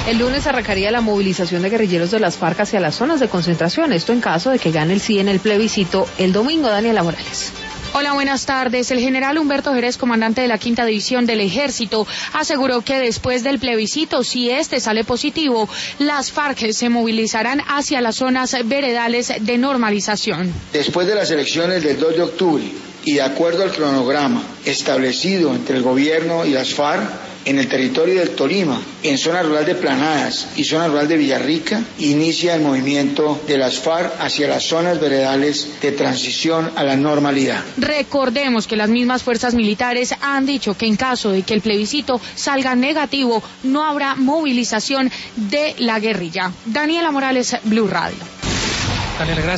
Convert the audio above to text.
El lunes arrancaría la movilización de guerrilleros de las FARC hacia las zonas de concentración, esto en caso de que gane el sí en el plebiscito el domingo. Daniela Morales. Hola, buenas tardes. El general Humberto Jerez, comandante de la 5ª División del Ejército, aseguró que después del plebiscito, si este sale positivo, las FARC se movilizarán hacia las zonas veredales de normalización. Después de las elecciones del 2 de octubre y de acuerdo al cronograma establecido entre el gobierno y las FARC, en el territorio del Tolima, en zona rural de Planadas y zona rural de Villarrica, inicia el movimiento de las FARC hacia las zonas veredales de transición a la normalidad. Recordemos que las mismas fuerzas militares han dicho que en caso de que el plebiscito salga negativo, no habrá movilización de la guerrilla. Daniela Morales, Blue Radio. Daniela, gracias.